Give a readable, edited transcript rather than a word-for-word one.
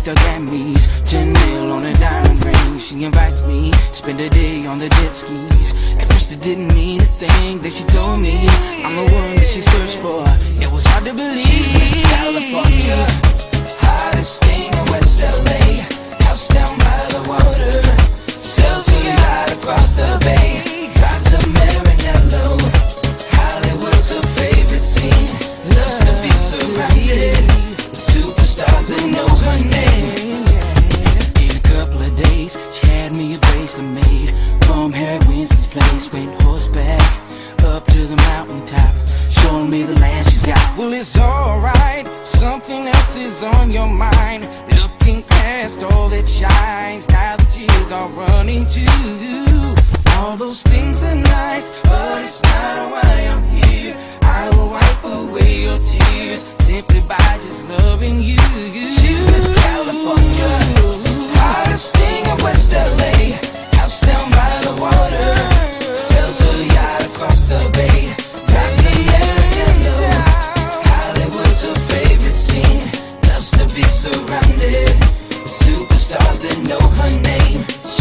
the Grammys. 10 mil on a diamond ring. She invites me to spend a day on the jet skis. At first it didn't mean a thing that she told me I'm the one that she searched for. It was hard to believe. She's Miss California, hottest thing in West LA. House down by the water, sails her yacht across the bay. Drives a Maranello, Hollywood's her favorite scene. Loves to be surrounded with superstars that know her name. In a couple of days, she had me a bracelet made from Harry Winston's place. Went horseback up to the mountaintop, showing me the land she's got. Well, it's alright, something else is on your mind. Looking past all that shines, now the tears are running too. All those things are nice, but it's not why I'm here. I will wipe away your tears simply by just loving you. She's Miss California, hottest thing in West LA. House down by the water, sails her yacht across the bay. Drives the Maranello, Hollywood's her favorite scene. Loves to be surrounded with superstars that know her name.